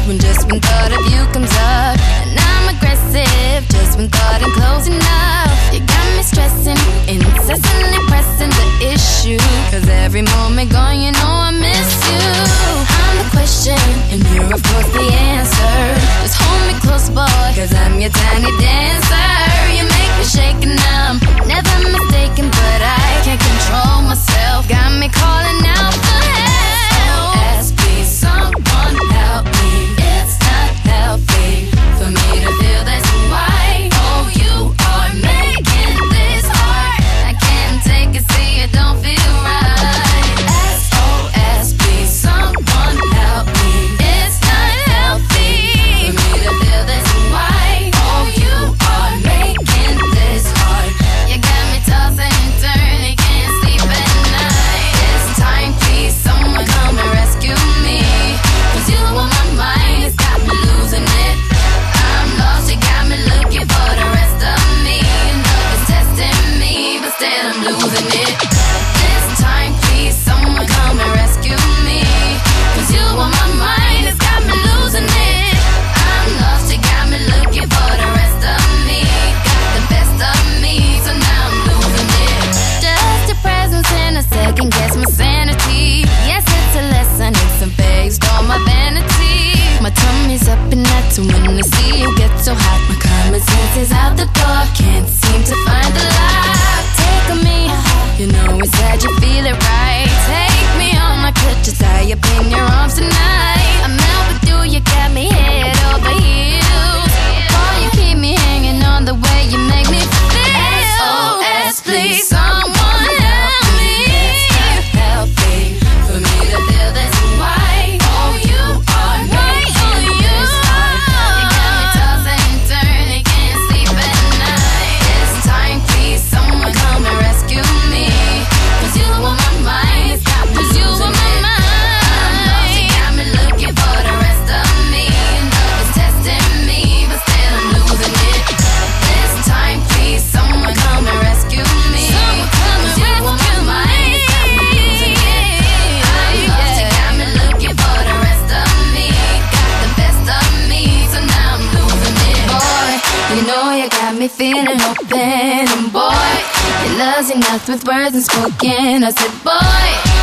when just when thought of you comes up. And I'm aggressive just when thought I'm close enough. You got me stressing, incessantly pressing the issue. Cause every moment gone, you know I miss you. I'm the question, and you're of course the answer. Just hold me close, boy, cause I'm your tiny dancer. You make me shake and I'm never mistaken, but I can't control myself. Got me calling out for help. SOS, please someone help me. It's not healthy for me to feel this way. Oh, you are making this hard. I can't take it, see it don't feel right. SOS, please someone help me. It's not healthy for me to feel this way. Oh, you are making this hard. You got me tossing and turning, can't sleep at night. This time, please someone come and rescue me. Cause you on my mind, it's got me losing it. I'm lost, you got me looking for the rest of me. Love is testing me, but still I'm losing it. This time, please someone come and rescue me. Cause you on my mind, it's got me losing it. I'm lost, you got me looking for the rest of me. Got the best of me, so now I'm losing it. Just your presence and a second guess my sanity. Yes, it's a lesson, it's a phase, all my vanity. My tummy's up and that's when I see you get so hot. My common sense is out the door, can't seem to find the lock. Take on me, you know inside you feel it right. Take me on my crutches, tie up in your arms tonight. I'm out with you, you got me head over heels. Boy, you keep me hanging on the way you make me feel. SOS, please someone help me. It's not healthy for me to feel this way. Oh, you are making this hard. You got me tossing and turning, can't sleep at night. This time, please someone come and rescue me. Cause you on my mind, it's got me losing it. I'm lost, you got me looking for the rest of me. Love is testing me, but still I'm losing it. This time, please someone come and rescue me. Cause you on my mind, it's got me losing it. I'm lost, you got me looking for the rest of me. Got the best of me, so now I'm losing it. Boy, you know you got me feeling open. And boy, your love's enough with words unspoken. I said, boy,